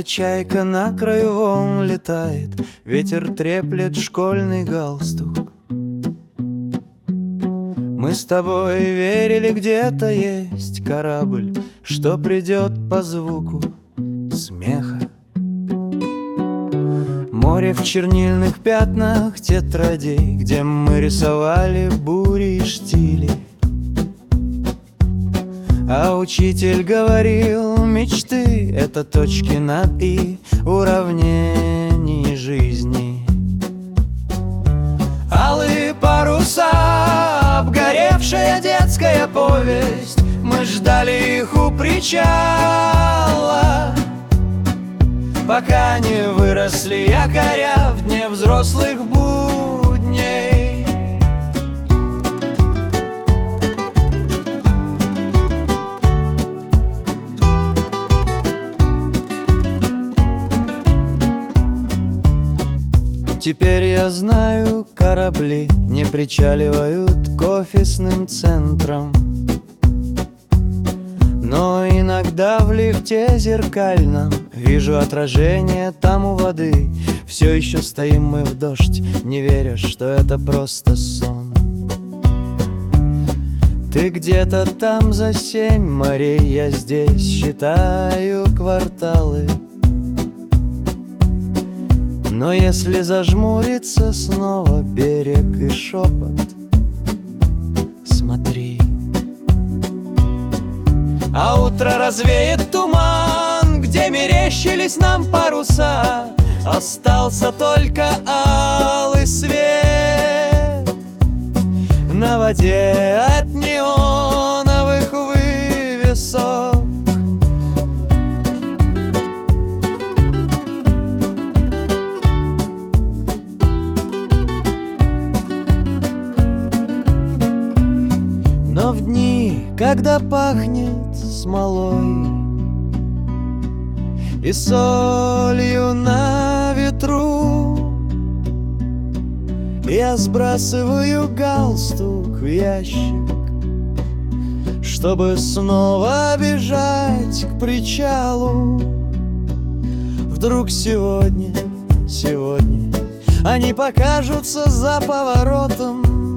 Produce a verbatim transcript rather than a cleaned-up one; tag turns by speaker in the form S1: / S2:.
S1: чайка на краю волн летает, ветер треплет школьный галстук. Мы с тобой верили, где-то есть корабль, что придет по звуку смеха. Море в чернильных пятнах тетрадей, где мы рисовали бури и штили. А учитель говорил, мечты — это точки над «и» уравнений жизни. Алые паруса, обгоревшая детская повесть, мы ждали их у причала, пока не выросли якоря в дне взрослых будней. Теперь я знаю, корабли не причаливают к офисным центрам, но иногда в лифте зеркальном вижу отражение там у воды. Все еще стоим мы в дождь, не веря, что это просто сон. Ты где-то там за семь морей, я здесь считаю кварталы. Но если зажмуриться снова берег и шепот, смотри. А утро развеет туман, где мерещились нам паруса. Остался только алый свет на воде от неоновых вывесок. Но в дни, когда пахнет смолой и солью на ветру, я сбрасываю галстук в ящик, чтобы снова бежать к причалу. Вдруг сегодня, сегодня они покажутся за поворотом